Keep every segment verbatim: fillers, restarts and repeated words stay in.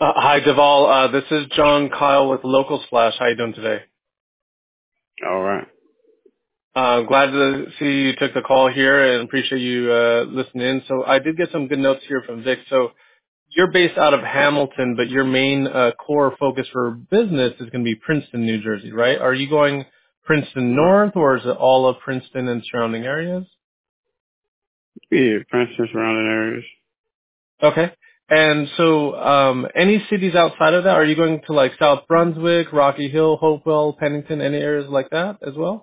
Uh, hi, Deval. Uh, this is John Kyle with Local Splash. How you doing today? All right. Uh, glad to see you took the call here and appreciate you uh, listening in. So I did get some good notes here from Vic. So you're based out of Hamilton, but your main uh, core focus for business is going to be Princeton, New Jersey, right? Are you going Princeton North, or is it all of Princeton and surrounding areas? Yeah, Princeton surrounding areas. Okay. And so um, any cities outside of that, are you going to like South Brunswick, Rocky Hill, Hopewell, Pennington, any areas like that as well?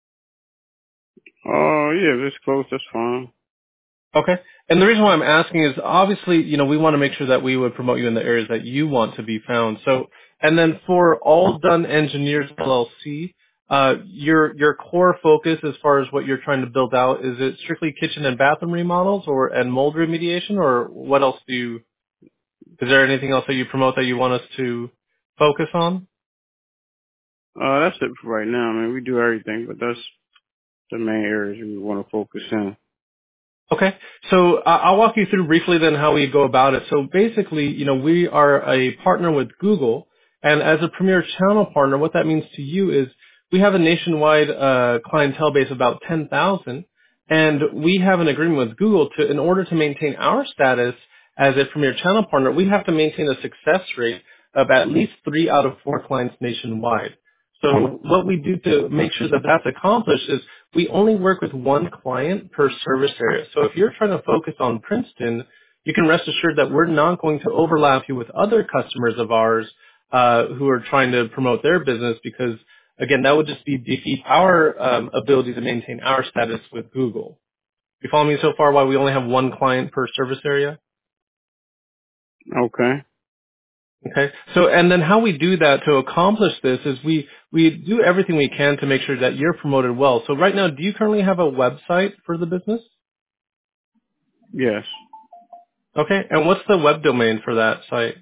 Oh, yeah, if it's close, that's fine. Okay. And the reason why I'm asking is obviously, you know, we want to make sure that we would promote you in the areas that you want to be found. So, and then for All Done Engineers L L C, uh, your, your core focus as far as what you're trying to build out, is it strictly kitchen and bathroom remodels or, and mold remediation, or what else do you, is there anything else that you promote that you want us to focus on? Uh, that's it for right now. I mean, we do everything, but that's the main areas we want to focus in. Okay. So uh, I'll walk you through briefly then how we go about it. So basically, you know, we are a partner with Google, and as a premier channel partner, what that means to you is we have a nationwide uh, clientele base of about ten thousand, and we have an agreement with Google to, in order to maintain our status as a premier channel partner, we have to maintain a success rate of at least three out of four clients nationwide. So what we do to make sure that that's accomplished is we only work with one client per service area. So if you're trying to focus on Princeton, you can rest assured that we're not going to overlap you with other customers of ours uh, who are trying to promote their business, because, again, that would just be defeat our um, ability to maintain our status with Google. You follow me so far why we only have one client per service area? Okay. Okay. So, and then how we do that to accomplish this is we, we do everything we can to make sure that you're promoted well. So right now, do you currently have a website for the business? Yes. Okay. And what's the web domain for that site?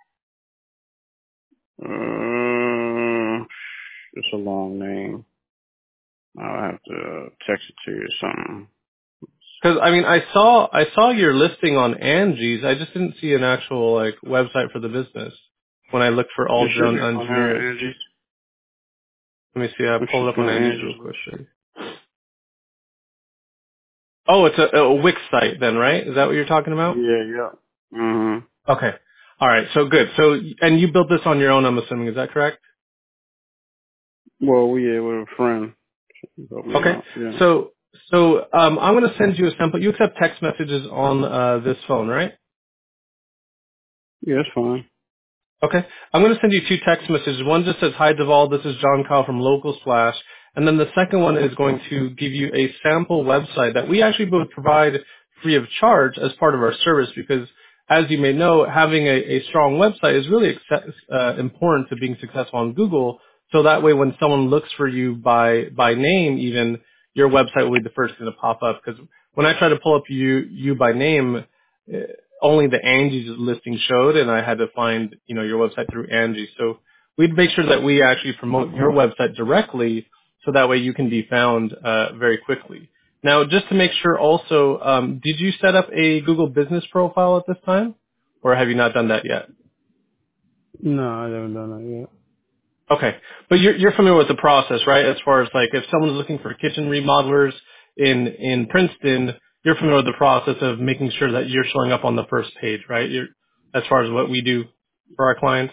Uh, it's a long name. I'll have to text it to you or something. Because I mean, I saw, I saw your listing on Angie's. I just didn't see an actual like website for the business when I looked for all It should done be on there, engineers. Angie's. Let me see. I It pulled should it up be on on Angie's real Angie's quick. list. There. Oh, it's a, a Wix site then, right? Is that what you're talking about? Yeah, yeah. Mm-hmm. Okay. All right. So good. So, and you built this on your own, I'm assuming. Is that correct? Well, we yeah, with a friend. He helped me Okay. out. Yeah. So, so um, I'm going to send you a sample. You accept text messages on uh, this phone, right? Yeah, that's fine. Okay. I'm going to send you two text messages. One just says, "Hi, Deval. This is John Kyle from Local Splash." And then the second one is going to give you a sample website that we actually would provide free of charge as part of our service, because, as you may know, having a, a strong website is really acce- uh, important to being successful on Google. So that way, when someone looks for you by by name, even, your website will be the first thing to pop up. Because when I try to pull up you you by name, eh, only the Angie's listing showed, and I had to find, you know, your website through Angie. So we'd make sure that we actually promote your website directly, so that way you can be found uh, very quickly. Now, just to make sure also, um, did you set up a Google Business profile at this time, or have you not done that yet? No, I haven't done that yet. Okay. But you're, you're familiar with the process, right? As far as like if someone's looking for kitchen remodelers in, in Princeton, you're familiar with the process of making sure that you're showing up on the first page, right? You're, as far as what we do for our clients.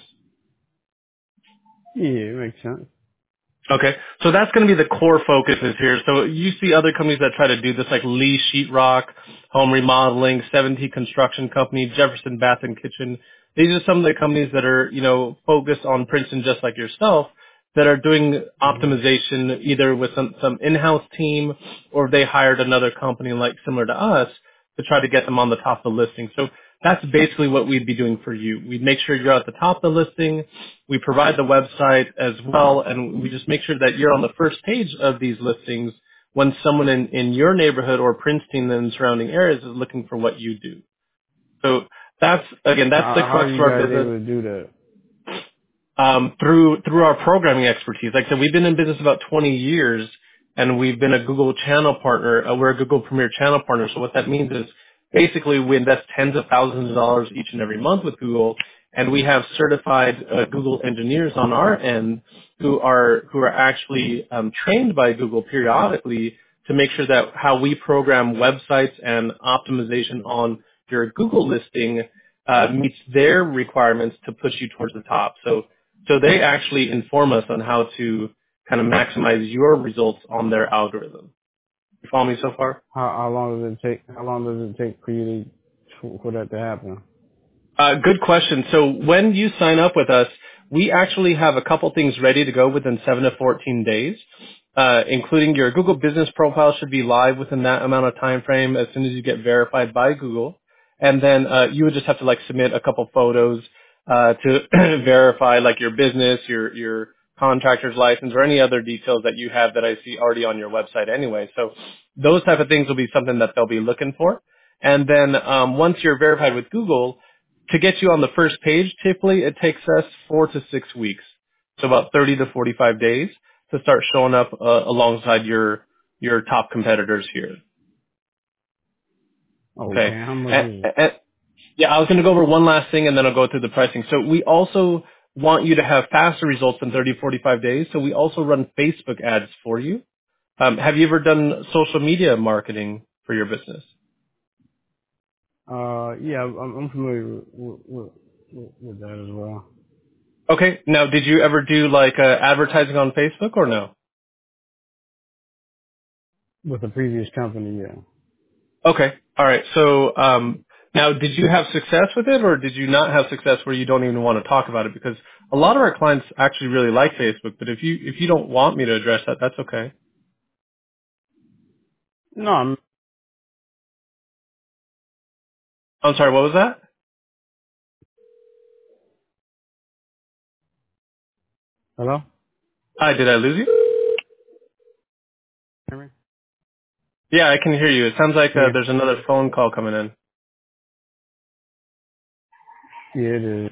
Yeah, it makes sense. Okay. So that's going to be the core focuses here. So you see other companies that try to do this, like Lee Sheetrock, Home Remodeling, seventy Construction Company, Jefferson Bath and Kitchen. These are some of the companies that are, you know, focused on Princeton just like yourself, that are doing hmm optimization either with some, some in-house team, or they hired another company like similar to us to try to get them on the top of the listing. So that's basically what we'd be doing for you. We'd make sure you're at the top of the listing. We provide the website as well, and we just make sure that you're on the first page of these listings when someone in, in your neighborhood or Princeton and surrounding areas is looking for what you do. So that's, again, that's the How, how are crux of you our guys business. able to do that? Um, through through our programming expertise. Like I said, we've been in business about twenty years, and we've been a Google channel partner. Uh, we're a Google Premier channel partner. So what that means is basically we invest tens of thousands of dollars each and every month with Google, and we have certified uh, Google engineers on our end who are who are actually um, trained by Google periodically to make sure that how we program websites and optimization on your Google listing uh, meets their requirements to push you towards the top. So so they actually inform us on how to kind of maximize your results on their algorithm. You follow me so far? How how long does it take? How long does it take for you to for, for that to happen? Uh, good question. So when you sign up with us, we actually have a couple things ready to go within seven to fourteen days, uh, including your Google business profile should be live within that amount of time frame as soon as you get verified by Google. And then uh, you would just have to like submit a couple photos uh, to verify like your business, your your contractor's license, or any other details that you have that I see already on your website anyway. So those type of things will be something that they'll be looking for. And then um, once you're verified with Google, to get you on the first page, typically it takes us four to six weeks, so about thirty to forty-five days to start showing up uh, alongside your your top competitors here. Okay, Okay. how much And, is it? and, yeah, I was going to go over one last thing, and then I'll go through the pricing. So we also want you to have faster results in thirty to forty-five days, so we also run Facebook ads for you. Um, have you ever done social media marketing for your business? Uh, yeah, I'm, I'm familiar with, with, with, with that as well. Okay. Now, did you ever do like uh, advertising on Facebook or no? With the previous company, yeah. Okay. All right. So um, now, did you have success with it, or did you not have success where you don't even want to talk about it? Because a lot of our clients actually really like Facebook, but if you if you don't want me to address that, that's okay. No, I'm, I'm sorry. What was that? hello? Hi. Did I lose you? Hear me? Yeah, I can hear you. It sounds like uh, Yeah, there's another phone call coming in. yeah, it is.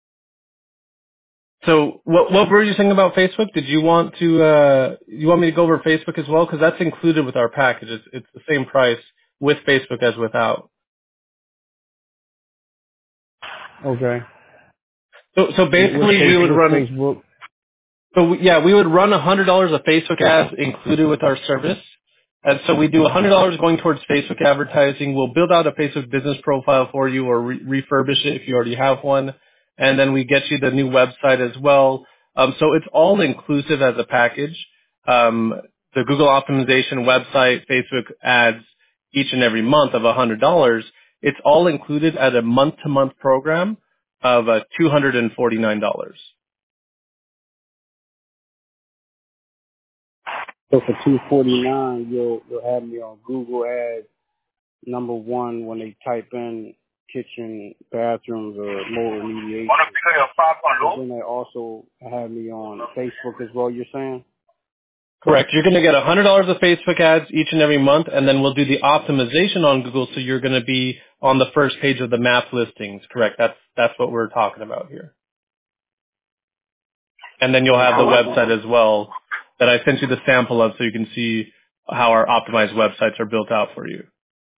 So what what were you saying about Facebook? Did you want to uh, you want me to go over Facebook as well? Because that's included with our package. It's, it's the same price with Facebook as without. Okay. So so With, with, basically, we face, would with run. Facebook, So we- yeah, we would run one hundred dollars of Facebook ads included with our service. And so we do one hundred dollars going towards Facebook advertising. We'll build out a Facebook business profile for you or re- refurbish it if you already have one. And then we get you the new website as well. Um, so it's all inclusive as a package. Um, the Google optimization website, Facebook ads each and every month of one hundred dollars. It's all included at a month-to-month program of uh, two hundred forty-nine dollars. so for two forty-nine, you'll, you'll have me on Google Ads, number one, when they type in kitchen, bathrooms, or mold remediation. But then they also have me on Facebook as well, you're saying? Correct. You're going to get one hundred dollars of Facebook ads each and every month, and then we'll do the optimization on Google, so you're going to be on the first page of the map listings. Correct. That's that's what we're talking about here. And then you'll have the website as well that I sent you the sample of, so you can see how our optimized websites are built out for you.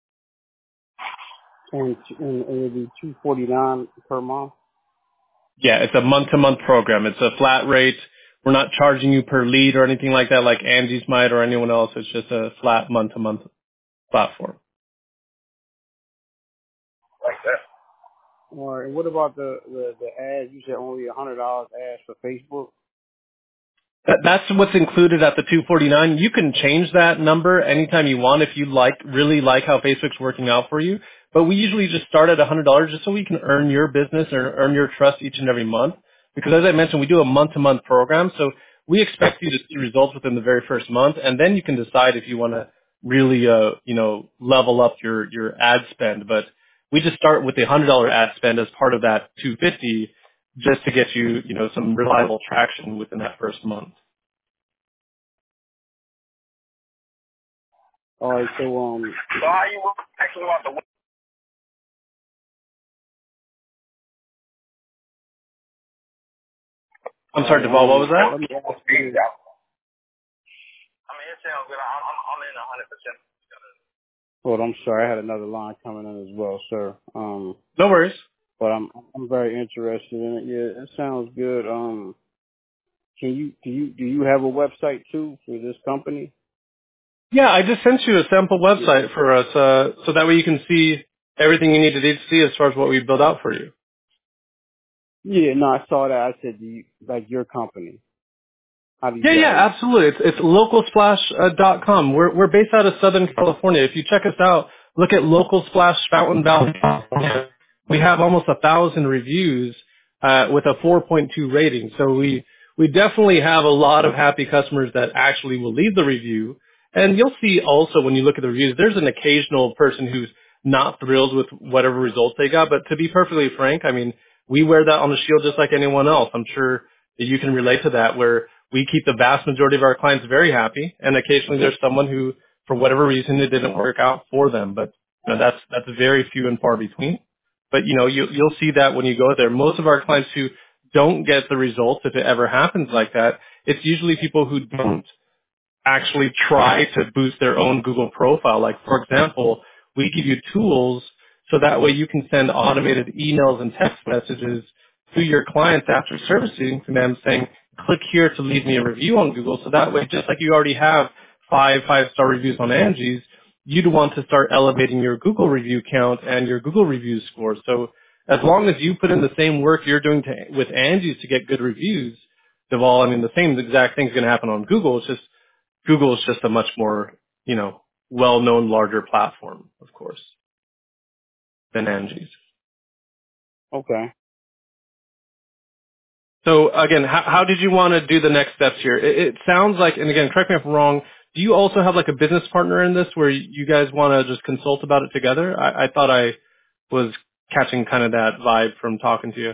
And, and it'll be two forty-nine per month? Yeah, it's a month-to-month program. It's a flat rate. We're not charging you per lead or anything like that, like Angie's might or anyone else. It's just a flat month-to-month platform. Or and what about the, the, the ads? You said only one hundred dollars ads for Facebook? That, that's what's included at the two forty-nine. You can change that number anytime you want if you like, really like how Facebook's working out for you. But we usually just start at one hundred dollars just so we can earn your business or earn your trust each and every month. Because as I mentioned, we do a month-to-month program, so we expect you to see results within the very first month, and then you can decide if you want to really, uh, you know, level up your your ad spend. But we just start with the one hundred dollars ad spend as part of that two fifty, just to get you, you know, some reliable traction within that first month. All right, so um, so how you actually want the I'm all sorry, right, Deval, what was um, that? let me ask you. I mean, it sounds good. I'm, I'm, I'm in one hundred percent. Hold on, I'm sorry. I had another line coming in as well, sir. Um, No worries. but I'm I'm very interested in it. Yeah, it sounds good. Um, can you do you do you have a website too for this company? Yeah, I just sent you a sample website for us, uh, so that way you can see everything you need to see as far as what we built out for you. Yeah, no, I saw that. I said, do you, like your company. How do you Yeah, guys? yeah, absolutely. It's, it's local splash dot com. We're, we're based out of Southern California. If you check us out, look at Local Splash Fountain Valley, California. We have almost a thousand reviews uh, with a four point two rating. So we, we definitely have a lot of happy customers that actually will leave the review. And you'll see also when you look at the reviews, there's an occasional person who's not thrilled with whatever results they got. But to be perfectly frank, I mean, we wear that on the shield just like anyone else. I'm sure that you can relate to that, where we keep the vast majority of our clients very happy, and occasionally there's someone who, for whatever reason, it didn't work out for them. But you know, that's that's very few and far between. But you know, you, you'll see that when you go there. Most of our clients who don't get the results, if it ever happens like that, it's usually people who don't actually try to boost their own Google profile. Like, for example, we give you tools so that way you can send automated emails and text messages to your clients after servicing to them saying, click here to leave me a review on Google. So that way, just like you already have five five-star reviews on Angie's, you'd want to start elevating your Google review count and your Google review score. So as long as you put in the same work you're doing to, with Angie's to get good reviews, Deval, I mean, the same exact thing's going to happen on Google. It's just Google is just a much more, you know, well-known, larger platform, of course, than Angie's. Okay. So again, how, how did you want to do the next steps here? It, it sounds like, and again, correct me if I'm wrong, do you also have like a business partner in this where you guys want to just consult about it together? I, I thought I was catching kind of that vibe from talking to you.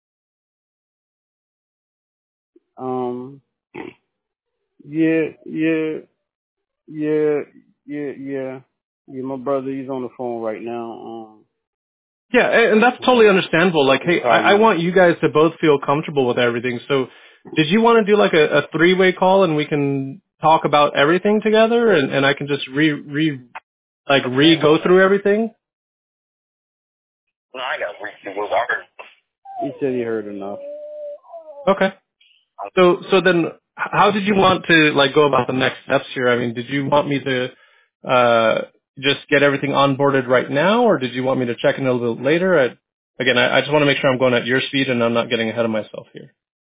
Um. Yeah. Yeah. Yeah. Yeah. Yeah. Yeah. My brother, he's on the phone right now. Um. Yeah, and and that's totally understandable. Like, He's hey, I, I probably. want you guys to both feel comfortable with everything. So did you want to do like a, a three-way call and we can talk about everything together and, and I can just re, re, like re-go through everything? He said he heard enough. Okay. So, so then h- how did you want to like go about the next steps here? I mean, did you want me to, uh, just get everything onboarded right now or did you want me to check in a little bit later? I, again, I, I just want to make sure I'm going at your speed and I'm not getting ahead of myself here.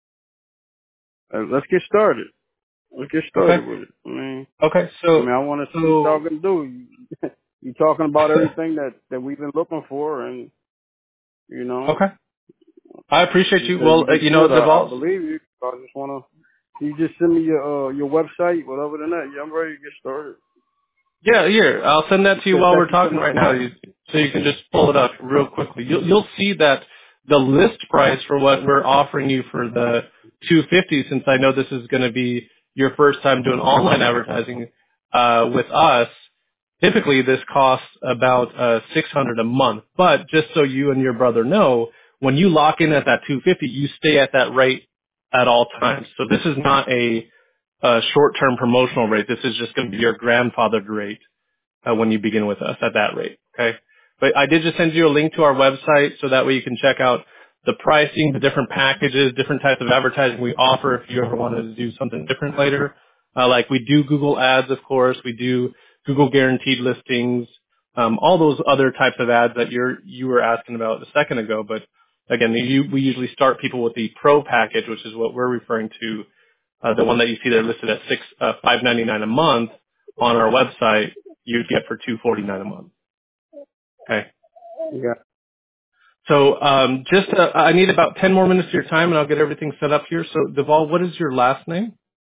Uh, let's get started. Let's get Okay. started with it. I mean, Okay. I So, mean, I want to see what y'all so gonna do. You, you talking about everything that that we've been looking for, and you know, okay. I appreciate you you. said Well, you uh, can you do know, it. I, I Deval. believe you. I just wanna. You just send me your uh, your website, whatever than that. Yeah, I'm ready to get started. Yeah, here. I'll send You that to you said while text we're it to talking me. right now, you, so you can just pull it up real quickly. You'll, you'll see that the list price for what we're offering you for the two hundred fifty, since I know this is going to be your first time doing online advertising uh, with us. Typically, this costs about uh, six hundred a month. But just so you and your brother know, when you lock in at that two hundred fifty, you stay at that rate at all times. So this is not a, a short-term promotional rate. This is just going to be your grandfathered rate uh, when you begin with us at that rate. Okay. But I did just send you a link to our website so that way you can check out the pricing, the different packages, different types of advertising we offer if you ever wanted to do something different later. Uh, like we do Google ads, of course. We do Google guaranteed listings, um, all those other types of ads that you're, you were asking about a second ago. But again, you, we usually start people with the pro package, which is what we're referring to, uh, the one that you see there listed at six, uh, five ninety-nine a month on our website, you'd get for two forty-nine a month. Okay. Yeah, So um, just uh, I need about ten more minutes of your time, and I'll get everything set up here. So Deval, what is your last name?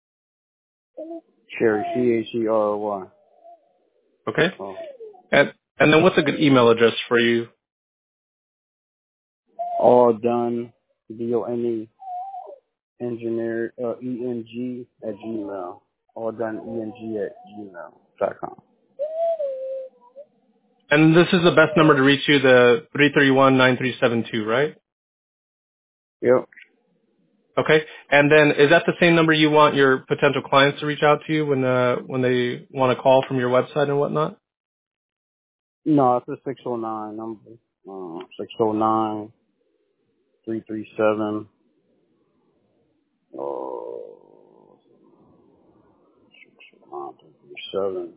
Cherry, C H E R Y. Okay. Oh. And and then what's a good email address for you? All done. D O N E engineer uh, E N G at Gmail. All done E N G at gmail dot com. And this is the best number to reach you, the three three one nine three seven two, right? Yep. Okay. And then is that the same number you want your potential clients to reach out to you when uh, when they want to call from your website and whatnot? No, it's a six oh nine number. Uh, six oh nine. three three seven. Oh, three three seven.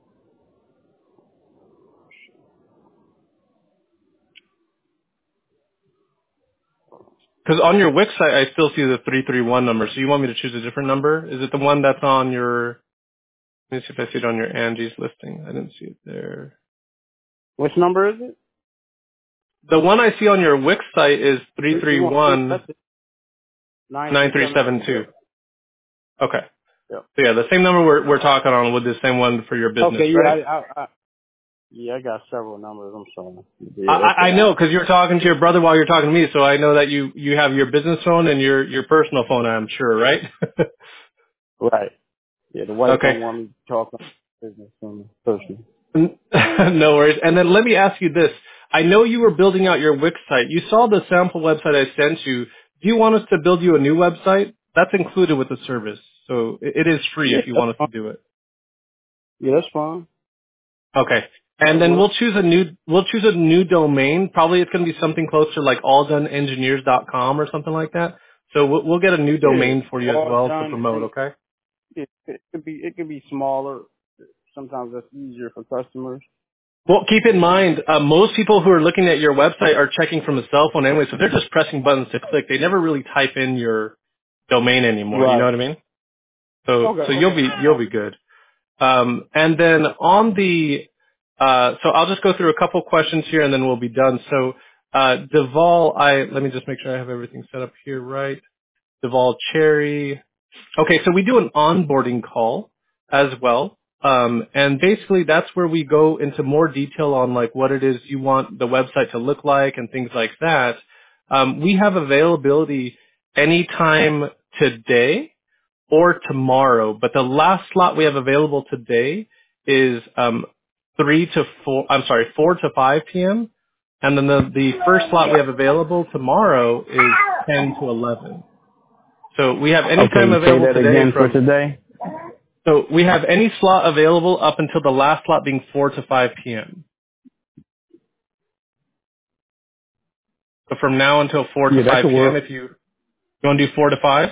Because on your Wix site, I still see the three three one number. So you want me to choose a different number? Is it the one that's on your? Let me see if I see it on your Angie's listing. I didn't see it there. Which number is it? The one I see on your Wix site is three three three three one. one That's it. nine nine three three seven seven two. two. Okay. Yep. So yeah, the same number we're we're talking on with the same one for your business, Okay, yeah, right? I, I, I, yeah, I got several numbers. I'm sorry. I, Yeah, I that's the I know one. because you're talking to your brother while you're talking to me, so I know that you you have your business phone and your your personal phone. I'm sure, right? Right. Yeah, the wife Okay. don't want me to talk on business and personal. No worries. And then let me ask you this. I know you were building out your Wix site. You saw the sample website I sent you. Do you want us to build you a new website? That's included with the service. So it it is free Yeah, if you that's want us fine. to do it. Yeah, that's fine. Okay. That'll And then work. we'll choose a new we'll choose a new domain. Probably it's going to be something close to like all done engineers dot com or something like that. So we'll, we'll get a new Yeah, domain for you as all well to done. promote, And okay? it, it could be it could be smaller. Sometimes that's easier for customers. Well, keep in mind, uh, most people who are looking at your website are checking from a cell phone anyway, so they're just pressing buttons to click. They never really type in your domain anymore. You know Right. what I mean? So, Okay. so you'll Okay. be No you'll problem. be good. Um, and then on the, uh, so I'll just go through a couple questions here, and then we'll be done. So, uh, Deval, I let me just make sure I have everything set up here right. Deval Cherry. Okay, so we do an onboarding call as well. Um, and basically that's where we go into more detail on like what it is you want the website to look like and things like that. Um, we have availability anytime today or tomorrow, but the last slot we have available today is um, three to four. I'm sorry, four to five p.m. And then the the first slot we have available tomorrow is ten to eleven. So we have any time Okay, say available that today again for from, today. so we have any slot available up until the last slot being four to five p.m. So from now until four to Yeah, that five could p.m. work. if you, you want to do four to five?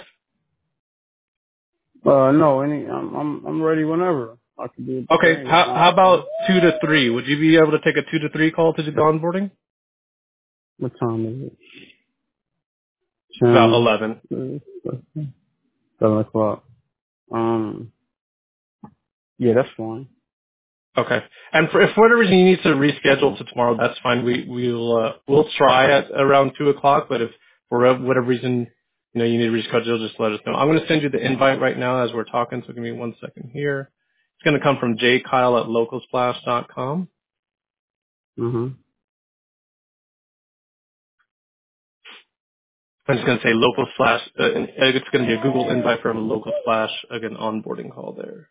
Uh, no, any, I'm, I'm, I'm ready whenever. I can do it Okay, today. That's how, not how a problem. about two to three? Would you be able to take a two to three call to do the onboarding? What time is it? About Ten, eleven. seven o'clock. Um, yeah, that's fine. Okay. And for, if for whatever reason you need to reschedule to tomorrow, that's fine. We, we'll, uh, we'll try at around two o'clock, but if for whatever reason, you know, you need to reschedule, just let us know. I'm going to send you the invite right now as we're talking, so give me one second here. It's going to come from jkyle at localsplash dot com. Mhm. I'm just going to say local splash, uh, and it's going to be a Google invite from a local splash, again, onboarding call there.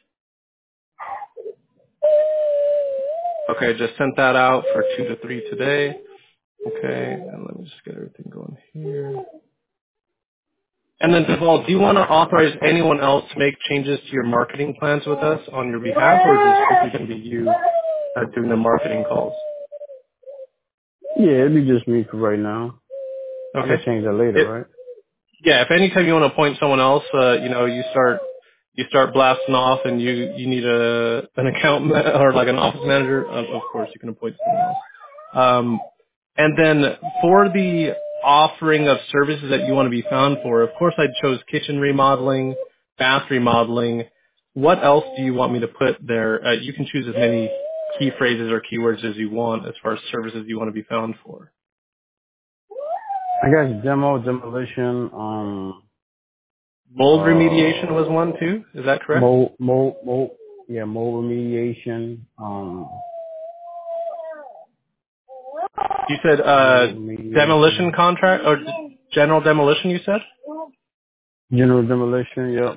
Okay, just sent that out for two to three today. Okay, and let me just get everything going here. And then, Deval, do you want to authorize anyone else to make changes to your marketing plans with us on your behalf, or is this strictly going to be you uh, doing the marketing calls? Yeah, it'd be just me for right now. I can Okay. change that later, It, right? yeah, if anytime you want to appoint someone else, uh, you know, you start you start blasting off, and you you need a an account ma- or like an office manager, of, of course you can appoint someone else. Um, and then for the offering of services that you want to be found for, of course I chose kitchen remodeling, bath remodeling. What else do you want me to put there? Uh, you can choose as many key phrases or keywords as you want as far as services you want to be found for. I guess demo, demolition, um, Mold remediation was one uh, too. Is that correct? mold, mold, mold, yeah, mold remediation, um, You said uh, mold demolition remediation, contract or d- general demolition. You said. general demolition, yep.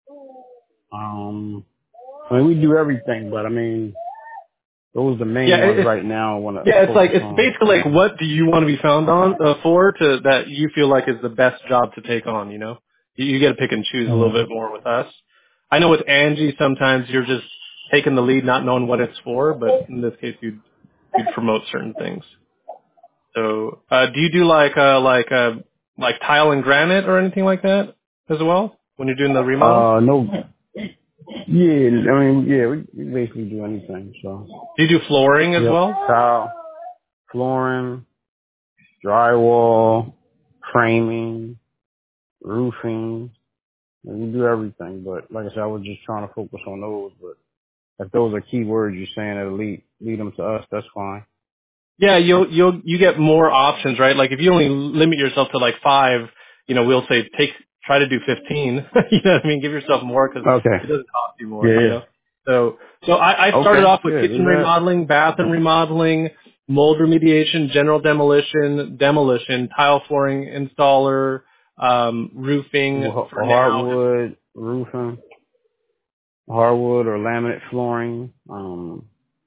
Um, I mean, we do everything, but I mean, those are the Yeah, main it- ones it's right now I want to yeah, it's like focus it's on. basically like what do you want to be found on uh, for to that you feel like is the best job to take on. You know, you, you get to pick and choose a little Mm. bit more with us. I know with Angie sometimes you're just taking the lead, not knowing what it's for, but in this case you'd you'd promote certain things. So, uh, do you do like uh like uh like tile and granite or anything like that as well when you're doing the remodel? Uh, no. Yeah, I mean, yeah, we, we basically do anything. So. Do you do flooring as Yep. well? Tile, flooring, drywall, framing, roofing. We do everything. But like I said, I was just trying to focus on those. But if those are key words you're saying that'll lead lead them to us, that's fine. Yeah, you'll you'll you get more options, right? Like if you only limit yourself to like five, you know, we'll say take try to do fifteen. You know what I mean? Give yourself more because Okay. it doesn't cost you more. Yeah, You yeah. know. So so I, I started Okay. off with Yeah, do kitchen that. remodeling, bathroom remodeling, mold remediation, general demolition, demolition, tile flooring installer, um, roofing Well, for now. hardwood roofing, hardwood or laminate flooring, um,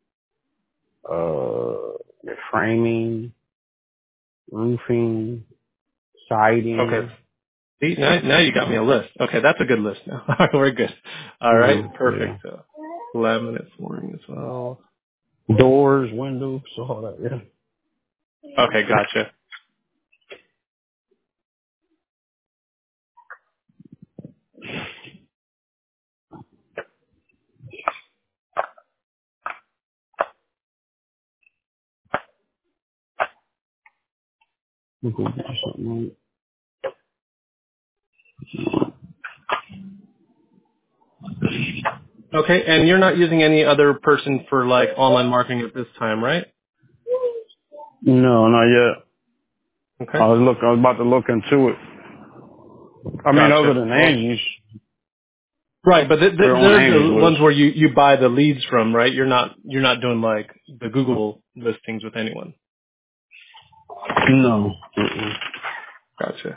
uh, framing, roofing, Okay. siding. See, now, now you got me a list. Okay, that's a good list now. All right, we're good. All right, Mm-hmm. Yeah. perfect. So, laminate flooring as well. Doors, windows, all that. Yeah. Okay, gotcha. We could do something Okay, and you're not using any other person for like online marketing at this time, right? No, not yet. Okay, I was look. I was about to look into it. I mean, other gotcha. than Well, Angie's, right, but th- we're th- on there's Angie's the ones list. where you you buy the leads from, right? You're not you're not doing like the Google listings with anyone. No. Mm-mm. Gotcha.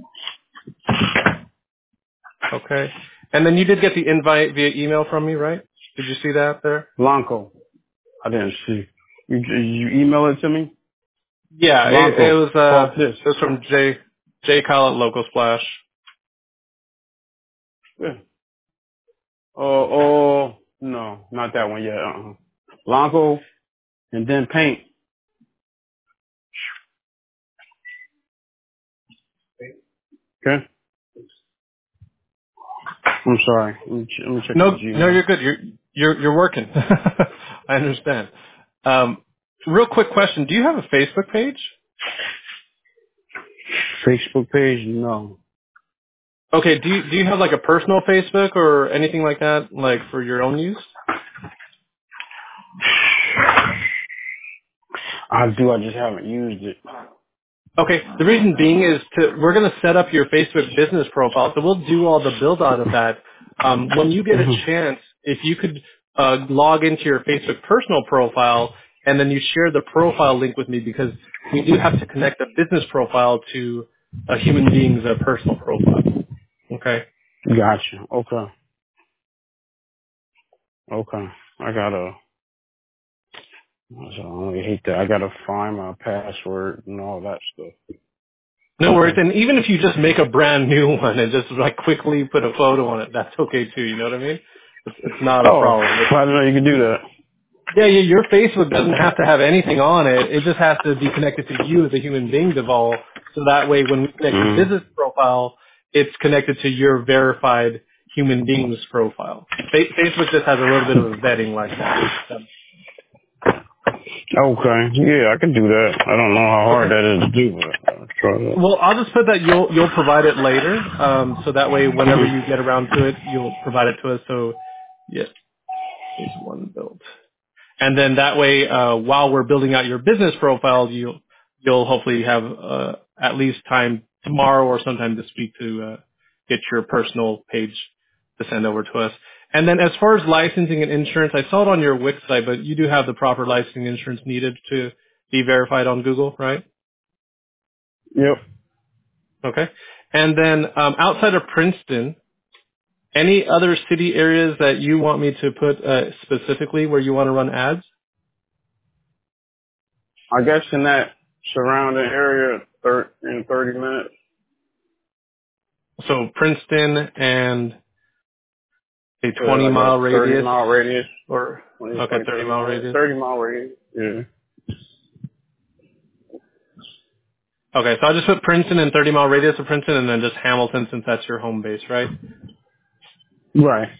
Okay, and then you did get the invite via email from me, right? Did you see that there? Blanco. I didn't see. You, you email it to me? Yeah, it, it Blanco. was uh Talk this. it was from Jay Jay Kyle at Local Splash. Yeah. Oh, oh, no, not that one yet. Uh-uh. Blanco and then paint. Okay. I'm sorry. Let me, ch- let me check the No, no, Gmail. you're good. You're you're you're working. I understand. Um, real quick question: do you have a Facebook page? Facebook page? No. Okay. Do you do you have like a personal Facebook or anything like that, like for your own use? I do. I just haven't used it. Okay. The reason being is to we're going to set up your Facebook business profile, so we'll do all the build out of that. Um, when you get a Mhm. chance, if you could uh, log into your Facebook personal profile and then you share the profile link with me because we do have to connect a business profile to a human being's uh, personal profile. Okay. Gotcha. Okay. Okay. I gotta. So I hate that. I gotta find my password and all that stuff. No worries. Okay. And even if you just make a brand new one and just like quickly put a photo on it, that's okay too. You know what I mean? It's, it's not a Oh, problem. I didn't know you could do that. Yeah, yeah, your Facebook doesn't have to have anything on it. It just has to be connected to you as a human being, Deval. So that way, when we connect your Mm. business profile, it's connected to your verified human being's profile. Fa- Facebook just has a little bit of a vetting like that. So, Okay. Yeah, I can do that. I don't know how hard okay. that is to do, but I'll try that. Well, I'll just put that you'll you'll provide it later. Um, so that way, whenever Mhm. you get around to it, you'll provide it to us. So, yes, is one built. And then that way, uh, while we're building out your business profile, you'll you'll hopefully have uh, at least time tomorrow or sometime this week to uh, get your personal page to send over to us. And then as far as licensing and insurance, I saw it on your Wix site, but you do have the proper licensing and insurance needed to be verified on Google, right? Yep. Okay. And then um, outside of Princeton, any other city areas that you want me to put uh, specifically where you want to run ads? I guess in that surrounding area, thir- in thirty minutes. So Princeton and a Yeah, twenty like a mile thirty radius mile radius. or, When it's okay, like thirty thirty mile mile, radius. thirty mile radius. Yeah. Okay, so I'll just put Princeton and thirty mile radius of Princeton, and then just Hamilton since that's your home base, right? Right.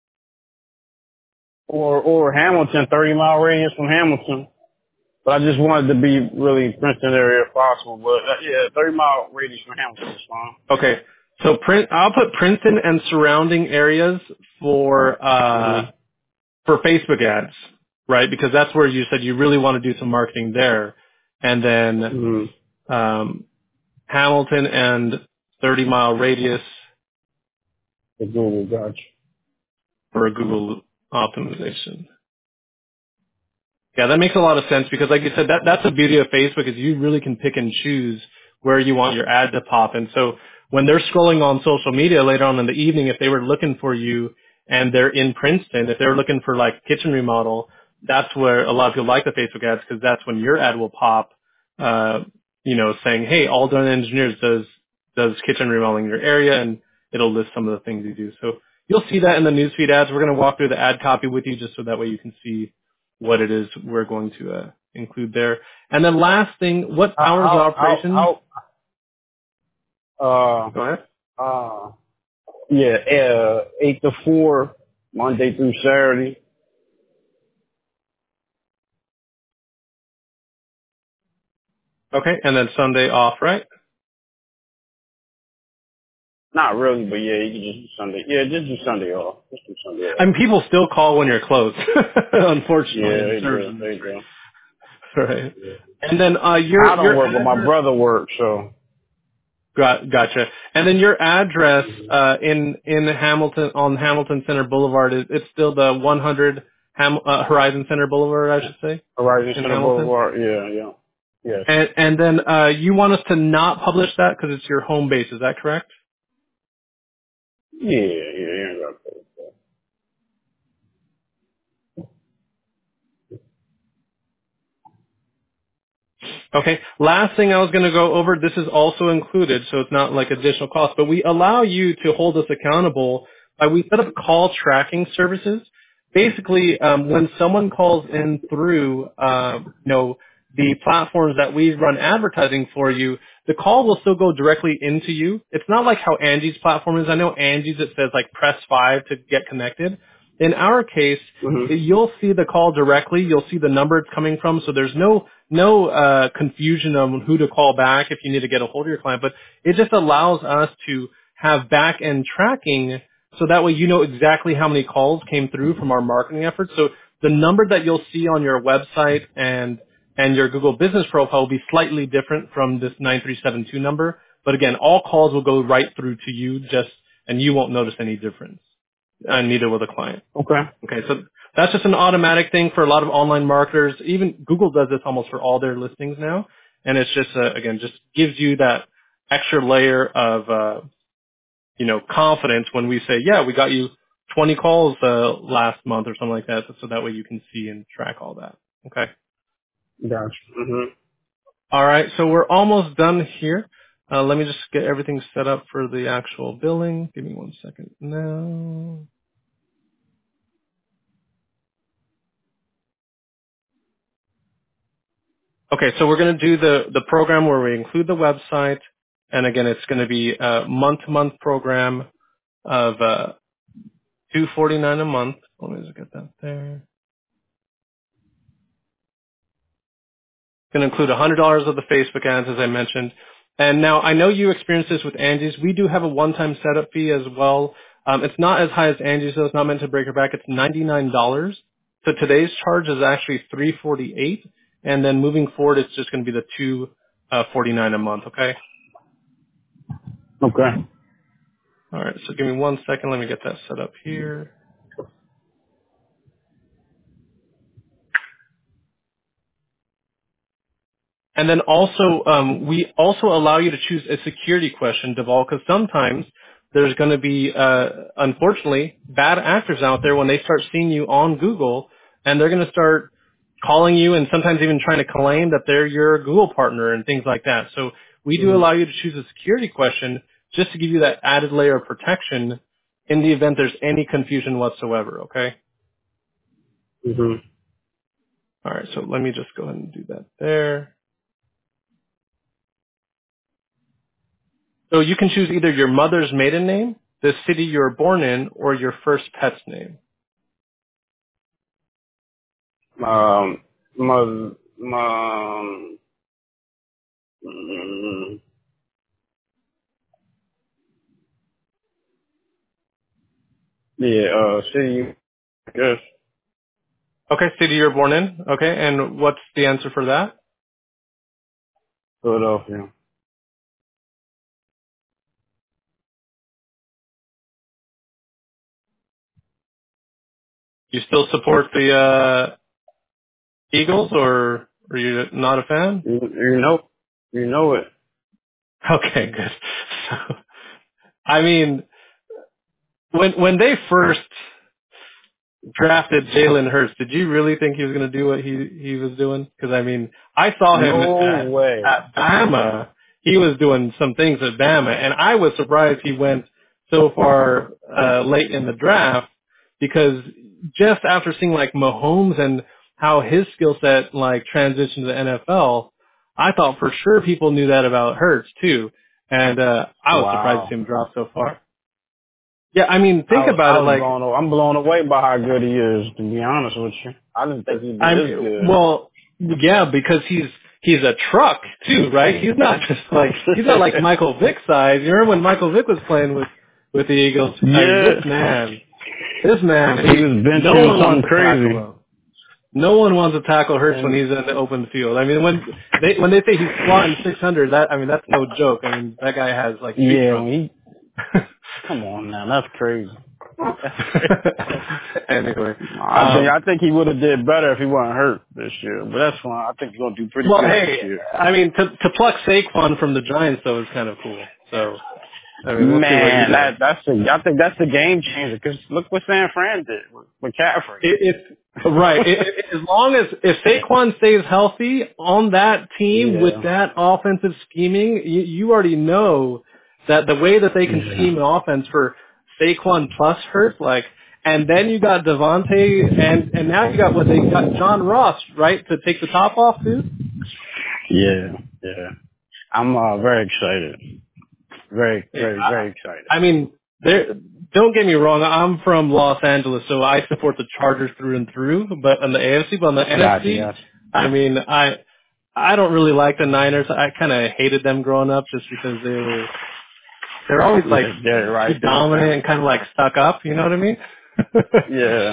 Or or Hamilton, thirty mile radius from Hamilton. But I just wanted to be really Princeton area if possible. But uh, yeah, thirty mile radius from Hamilton is fine. Okay, so Prin- I'll put Princeton and surrounding areas for uh, Mhm. for Facebook ads, right? Because that's where you said you really want to do some marketing there, and then Mhm. um, Hamilton and thirty mile radius The Google, gotcha. for a Google optimization. Yeah, that makes a lot of sense because, like you said, that that's the beauty of Facebook is you really can pick and choose where you want your ad to pop. And so when they're scrolling on social media later on in the evening, if they were looking for you and they're in Princeton, if they're looking for like kitchen remodel, that's where a lot of people like the Facebook ads because that's when your ad will pop. Uh, you know, saying, "Hey, All Done Engineers does does kitchen remodeling in your area," and it'll list some of the things you do. So you'll see that in the newsfeed ads. We're going to walk through the ad copy with you just so that way you can see what it is we're going to uh, include there. And then last thing, what hours of How how operation? how how uh Go ahead. uh yeah, uh eight to four, Monday through Saturday. Okay, and then Sunday off, right? Not really, but yeah, you can just do Sunday. Yeah, just do Sunday off. Just do Sunday off. And people still call when you're closed, unfortunately, Yeah, in the they service do. They industry. do. Right. Yeah. And then uh, I your don't your work, but my address. brother works, so. Got, gotcha. And then your address uh, in in Hamilton on Hamilton Center Boulevard is it's still the one hundred Ham, uh, Horizon Center Boulevard, I should say, Horizon in Center Hamilton. Boulevard. Yeah, yeah. Yes. And and then uh, you want us to not publish that because it's your home base. Is that correct? Yeah, yeah, yeah. ain't got that. Okay. Last thing I was going to go over, this is also included, so it's not like additional cost, but we allow you to hold us accountable by we set up call tracking services. Basically, um, when someone calls in through, um, you know, the platforms that we run advertising for you, the call will still go directly into you. It's not like how Angie's platform is. I know Angie's it says like press five to get connected. In our case, Mhm. you'll see the call directly. You'll see the number it's coming from. So there's no no uh, confusion on who to call back if you need to get a hold of your client. But it just allows us to have back end tracking, so that way you know exactly how many calls came through from our marketing efforts. So the number that you'll see on your website and and your Google Business profile will be slightly different from this nine three seven two number. But again, all calls will go right through to you, just and you won't notice any difference. And neither will the client. Okay. Okay, so that's just an automatic thing for a lot of online marketers. Even Google does this almost for all their listings now, and it's just uh, again just gives you that extra layer of uh, you know confidence when we say, yeah, we got you twenty calls uh, last month or something like that, so that way you can see and track all that. Okay. Gotcha. Mhm. All right, so we're almost done here. Uh, let me just get everything set up for the actual billing. Give me one second now. Okay, so we're going to do the, the program where we include the website, and again, it's going to be a month-to-month program of uh, two forty-nine a month. Let me just get that there. It's going to include one hundred dollars of the Facebook ads, as I mentioned. And now, I know you experienced this with Angie's. We do have a one-time setup fee as well. Um, it's not as high as Angie's, so it's not meant to break your back. It's ninety-nine dollars. So today's charge is actually three forty-eight, and then moving forward, it's just going to be the two forty-nine a month. Okay. Okay. All right, so give me one second. Let me get that set up here. And then also, um, we also allow you to choose a security question, Deval, because sometimes there's going to be, uh, unfortunately, bad actors out there when they start seeing you on Google, and they're going to start calling you and sometimes even trying to claim that they're your Google partner and things like that. So we do Mhm. allow you to choose a security question just to give you that added layer of protection in the event there's any confusion whatsoever, okay? Mhm. All right, so let me just go ahead and do that there. So you can choose either your mother's maiden name, the city you were born in, or your first pet's name. Um, my, my, mm, yeah, uh, city, I guess, Okay, city you were born in. Okay, and what's the answer for that? Philadelphia. You still support the uh, Eagles, or are you not a fan? You, you know, you know it. Okay, good. So, I mean, when when they first drafted Jalen Hurts, did you really think he was going to do what he he was doing? Because I mean, I saw him No at way. at Bama. He was doing some things at Bama, and I was surprised he went so far uh, late in the draft. Because just after seeing like Mahomes and how his skill set like transitioned to the N F L, I thought for sure people knew that about Hurts too, and uh, I was surprised to Wow. see him drop so far. Yeah, I mean, I think was, about I it. was Like, blown away. I'm blown away by how good he is, to be honest with you. I didn't think he'd be this I'm good. well, yeah, because he's he's a truck too, right? He's not just like he's not like Michael Vick size. You remember when Michael Vick was playing with with the Eagles? I mean, Yeah. this man, this man, He was he, no benching one something wants to tackle crazy. him. No one wants to tackle Hurts when And he's in the open field. I mean, when they when they say he's squatting six hundred, that I mean that's no joke. I mean that guy has like street yeah, front. when he, come on now, that's crazy. That's crazy. Anyway, I think um, I think he would have did better if he wasn't hurt this year, but that's fine. I think he's gonna do pretty well, good this hey, year. I mean to to pluck Saquon from the Giants though is kind of cool. So I mean we'll see what he Man, does. that that's the I think that's the game changer because look what San Fran did with McCaffrey. If right, i i as long as if Saquon stays healthy on that team with Yeah, that offensive scheming, you, you already know that the way that they can yeah, scheme an offense for Saquon plus Hurts, like, and then you got Devontae, and and now you got what they got John Ross, right, to take the top off too. yeah, yeah. I'm uh, very excited. Very, very, I, very excited. I mean, there. Don't get me wrong. I'm from Los Angeles, so I support the Chargers through and through. But on the A F C, but on the Gotcha, N F C, yes. I mean, I I don't really like the Niners. I kind of hated them growing up just because they were they're always like Yeah, get it too right. dominant and kind of like stuck up. You know what I mean? Yeah.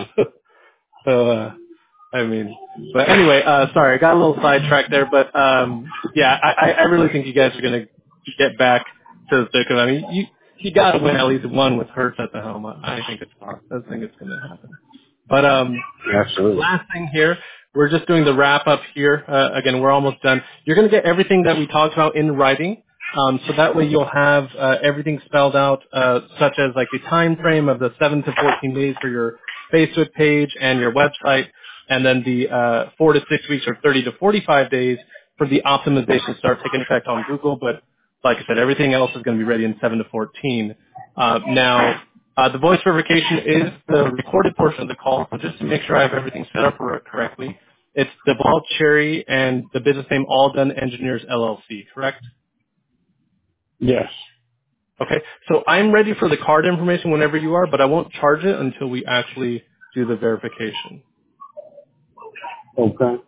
so uh, I mean, but anyway, uh, sorry, I got a little sidetracked there. But um, yeah, I, I I really think you guys are gonna get back to the thick of it. I mean, you you got to win at least one with Hurts at the helm. I think it's possible. I think it's gonna happen. But um, Absolutely. last thing here, we're just doing the wrap up here. Uh, again, we're almost done. You're going to get everything that we talked about in writing. Um, so that way you'll have uh, everything spelled out, uh, such as like the time frame of the seven to fourteen days for your Facebook page and your website, and then the uh, four to six weeks or thirty to forty-five days for the optimization to start taking effect on Google. But like I said, everything else is going to be ready in seven to fourteen. Uh, now, uh, the voice verification is the recorded portion of the call, so just to make sure I have everything set up for- correctly. It's the Bald Cherry and the business name All Done Engineers L L C, correct? Yes. Okay, so I'm ready for the card information whenever you are, but I won't charge it until we actually do the verification. Okay.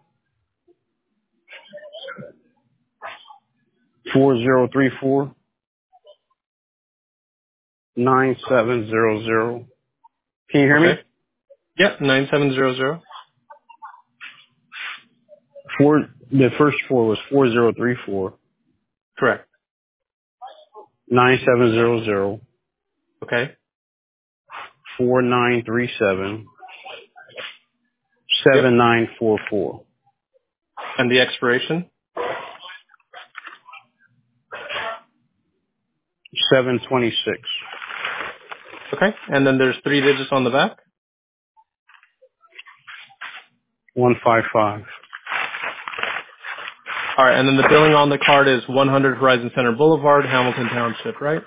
Four zero three four nine seven zero zero. Can you hear me? Okay? Yep, nine seven zero zero. Four. The first four was four zero three four Correct. nine seven zero zero Okay? four nine three seven Yep. seven nine four four And the expiration? seven twenty six Okay. And then there's three digits on the back? one five five. All right, and then the billing on the card is one hundred Horizon Center Boulevard, Hamilton Township, right?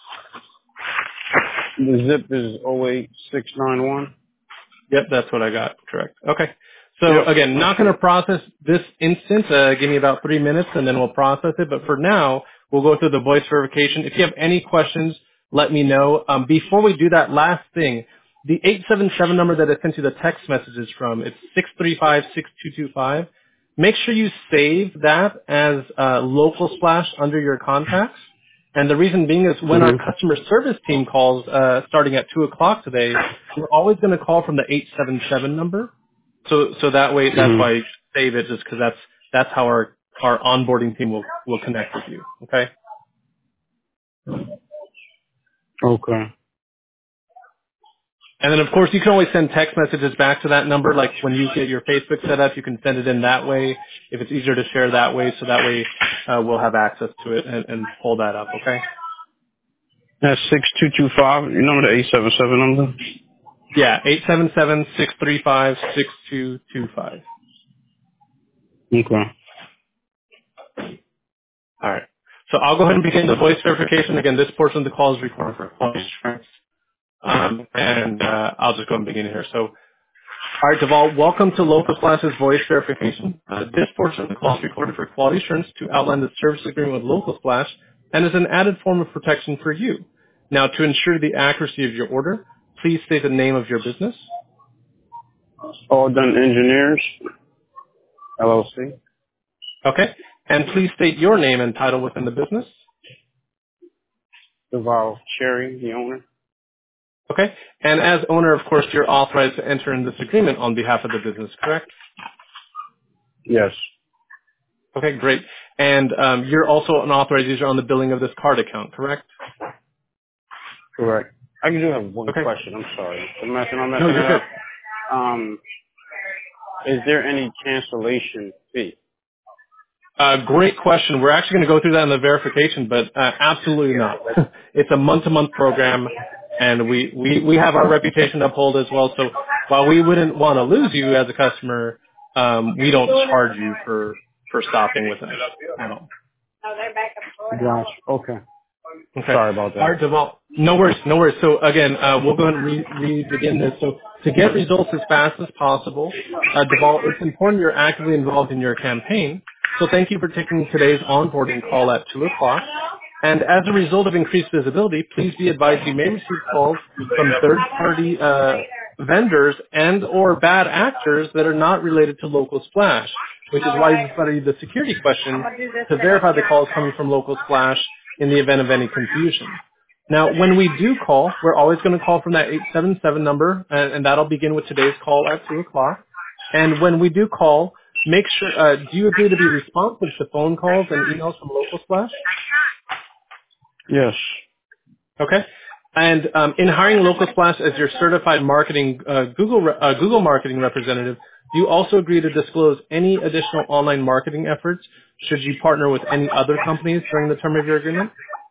The zip is oh eight six nine one. Yep, that's what I got. Correct. Okay. So Yep, again, that's not going it. to process this instant. Uh, give me about three minutes, and then we'll process it. But for now, We'll go through the voice verification. If you have any questions, let me know. Um, before we do that, last thing, the eight seven seven number that I sent you the text messages from, it's six three five, six two two five. Make sure you save that as uh, local splash under your contacts. And the reason being is when our Mm-hmm. customer service team calls uh, starting at two o'clock today, we're always going to call from the eight seven seven number. So so that way, that's why Mm-hmm. you save it, just because that's that's how our our onboarding team will will connect with you. Okay. Okay. And then of course you can always send text messages back to that number. Like when you get your Facebook set up, you can send it in that way if it's easier to share that way. So that way uh, we'll have access to it and, and pull that up. Okay. That's six two two five. You remember the eight seven seven number? Yeah, eight seven seven, six three five, six two two five. Okay. All right. So I'll go ahead and begin the voice verification. Again, this portion of the call is recorded for quality assurance. Um, and uh, I'll just go and begin here. So, all right, Deval, welcome to Local Splash's voice verification. Uh, this portion of the call is recorded for quality assurance to outline the service agreement with Local Splash and is an added form of protection for you. Now, to ensure the accuracy of your order, please state the name of your business. All Done Engineers, L L C. Okay. And please state your name and title within the business. Deval Cherry, the owner. Okay. And as owner, of course, you're authorized to enter in this agreement on behalf of the business, correct? Yes. Okay, great. And um, you're also an authorized user on the billing of this card account, correct? Correct. I do have one Okay. question. I'm sorry. I'm messing, I'm No, messing you're it up. good. Um, is there any cancellation fee? Uh, great question. We're actually going to go through that in the verification, but uh, absolutely not. It's a month-to-month program, and we, we, we have our reputation to uphold as well. So while we wouldn't want to lose you as a customer, um, we don't charge you for, for stopping with us at all. Gosh. Okay. Okay. Sorry about All that. right, Deval. No worries, no worries. So again, uh, we'll go ahead and re- re-begin this. So to get results as fast as possible, uh, Deval, it's important you're actively involved in your campaign. So thank you for taking today's onboarding call at two o'clock. And as a result of increased visibility, please be advised you may receive calls from third-party uh, vendors and or bad actors that are not related to Local Splash, which is why we studied the security question to verify the calls coming from Local Splash in the event of any confusion. Now, when we do call, we're always going to call from that eight seven seven number, and, and that'll begin with today's call at two o'clock. And when we do call, make sure, uh, do you agree to be responsive to phone calls and emails from Local Splash? Yes. Okay. And um, in hiring Local Splash as your certified marketing uh, Google re- uh, Google marketing representative, do you also agree to disclose any additional online marketing efforts should you partner with any other companies during the term of your agreement?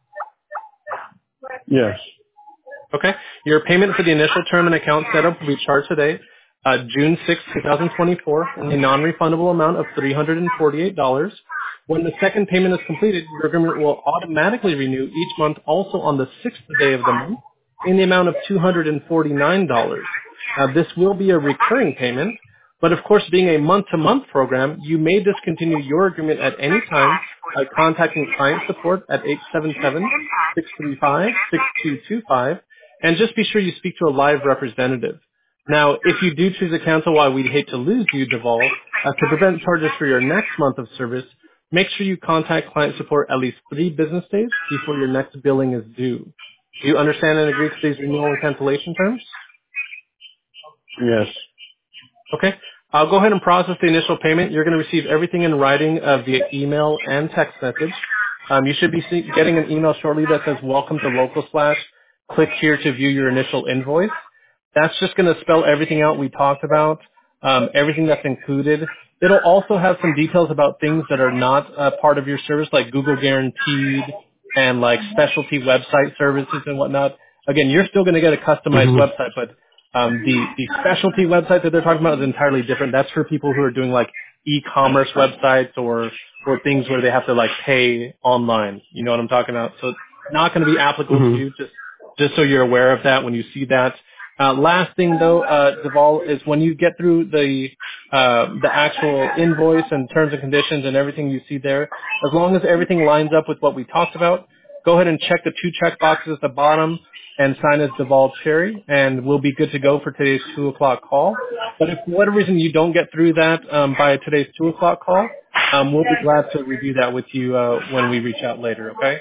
Yes. Okay. Your payment for the initial term and account setup will be charged today, uh, June sixth, twenty twenty-four, in a non-refundable amount of three hundred forty-eight dollars. When the second payment is completed, your agreement will automatically renew each month also on the sixth day of the month in the amount of two hundred forty-nine dollars. Now, this will be a recurring payment, but of course, being a month-to-month program, you may discontinue your agreement at any time by contacting client support at eight seven seven, six three five, six two two five, and just be sure you speak to a live representative. Now, if you do choose to cancel while we'd hate to lose you, Deval, uh, to prevent charges for your next month of service, make sure you contact client support at least three business days before your next billing is due. Do you understand and agree to these renewal and cancellation terms? Yes. Okay. I'll go ahead and process the initial payment. You're going to receive everything in writing uh, via email and text message. Um, you should be see- getting an email shortly that says, welcome to Local Splash. Click here to view your initial invoice. That's just going to spell everything out we talked about, um, everything that's included. It'll also have some details about things that are not uh, part of your service, like Google Guaranteed and like specialty website services and whatnot. Again, you're still going to get a customized Mm-hmm. website, but um, the, the specialty website that they're talking about is entirely different. That's for people who are doing like e-commerce websites or, or things where they have to like pay online. You know what I'm talking about? So it's not going to be applicable to Mm-hmm. you, just, just so you're aware of that when you see that. Uh, last thing though, uh, Deval, is when you get through the uh, the actual invoice and terms and conditions and everything you see there, as long as everything lines up with what we talked about, go ahead and check the two check boxes at the bottom and sign as Deval Cherry, and we'll be good to go for today's two o'clock call. But if for whatever reason you don't get through that um, by today's two o'clock call, um, we'll be glad to review that with you uh, when we reach out later. Okay.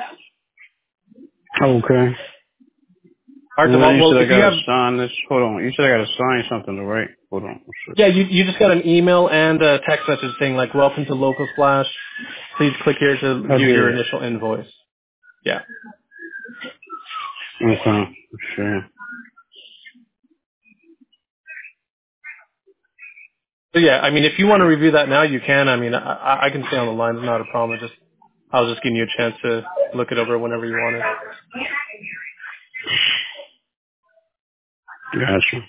Okay. All right, And then Deval. you Well, said I if you gotta have sign this. Hold on. You said I gotta sign something, to right? Hold on. Yeah, you you just got an email and a text message saying like, "Welcome to Local Splash. Please click here to I view your did. initial invoice." Yeah. Okay. Sure. So yeah, I mean, if you want to review that now, you can. I mean, I I I can stay on the line. It's not a problem. It's just I was just giving you a chance to look it over whenever you wanted. Gotcha.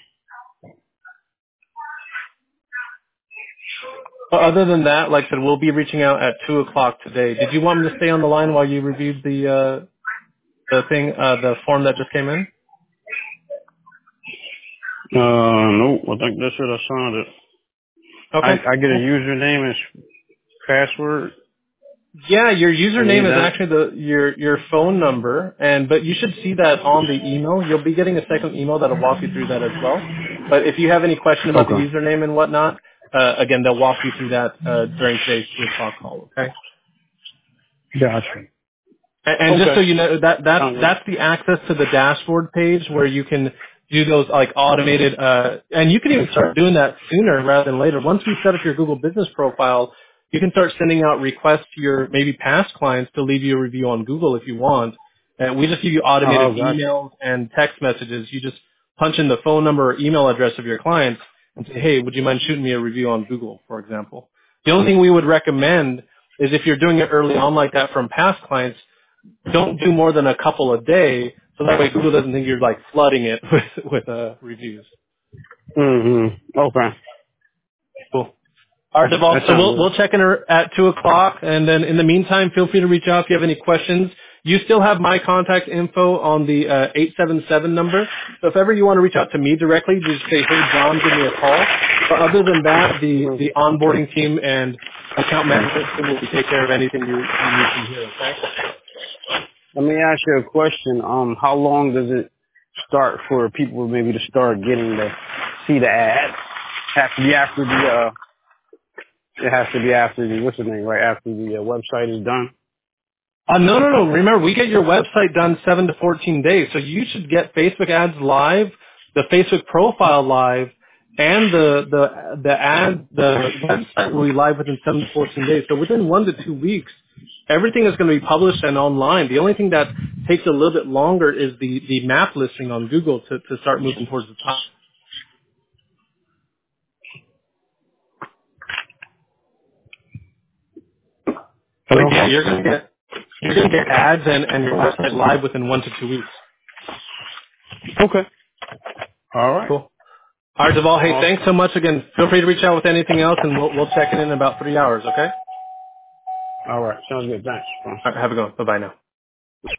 But other than that, like I said, we'll be reaching out at two o'clock today. Did you want me to stay on the line while you reviewed the uh the thing uh the form that just came in? Uh, nope. I think that's it. I signed it. I Okay. I get a Cool. username and password. Yeah, your I need username is that. actually the your your phone number, and but you should see that on the email. You'll be getting a second email that'll walk you through that as well. But if you have any question about the Okay. username and whatnot, uh, again, they'll walk you through that uh, during today's two o'clock call. Okay. Gotcha. And, and just so Okay. you know, that that's Sounds good. that's the access to the dashboard page where you can do those like automated, uh, and you can even start doing that sooner rather than later. Once we set up your Google Business profile, you can start sending out requests to your maybe past clients to leave you a review on Google if you want. And we just give you automated Oh, gotcha. emails and text messages. You just punch in the phone number or email address of your clients and say, hey, would you mind shooting me a review on Google, for example. The only thing we would recommend is if you're doing it early on like that from past clients, don't do more than a couple a day, so that way Google doesn't think you're like flooding it with with uh, reviews. Mm-hmm. Okay. Cool. All right, Deval. That So sounds we'll good. we'll check in at two o'clock, and then in the meantime, feel free to reach out if you have any questions. You still have my contact info on the uh, eight seven seven number. So if ever you want to reach out to me directly, just say, "Hey, John, give me a call." But other than that, the Mm-hmm. the onboarding team and account management team will take care of anything you, you need from here. Okay. Let me ask you a question. Um, how long does it start for people maybe to start getting the see the ads? Has to be after the uh, it has to be after the what's the name right after the uh, website is done. Uh, no, no, no. Remember, we get your website done seven to fourteen days. So you should get Facebook ads live, the Facebook profile live, and the, the, the ad, the website will be live within seven to fourteen days. So within one to two weeks, everything is going to be published and online. The only thing that takes a little bit longer is the, the map listing on Google to, to start moving towards the top. But Hello. yeah, you're going to get, you're going to get ads and, and your website live within one to two weeks. Okay. All right. Cool. All right, Deval. Hey, thanks Awesome. so much again. Feel free to reach out with anything else, and we'll we'll check in in about three hours. Okay. All right. Sounds good. Thanks. Bye. All right, have a good one. Bye bye now.